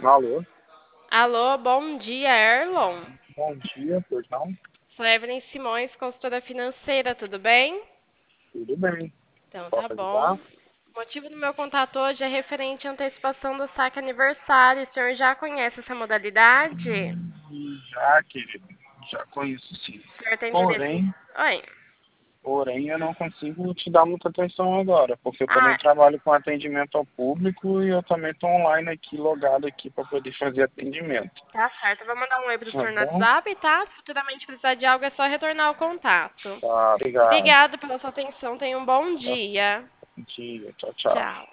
Alô, Alô, bom dia, Erlon. bom dia, pois não? Sou Evelyn Simões, consultora financeira, tudo bem? Tudo bem, Então tá posso bom. ajudar? O motivo do meu contato hoje é referente à antecipação do saque aniversário. O senhor já conhece essa modalidade? Já, querido, já conheço sim. O senhor tem interesse? Porém, Oi. porém, eu não consigo te dar muita atenção agora, porque eu também Ah, trabalho com atendimento ao público e eu também estou online aqui, logado aqui para poder fazer atendimento. tá certo. Eu vou mandar um oi pro Tá senhor no bom? WhatsApp, tá? Se futuramente precisar de algo, é só retornar o contato. Tá, obrigado. Obrigada pela sua atenção. Tenha um bom Tá, dia. bom dia, tchau, tchau. Tchau.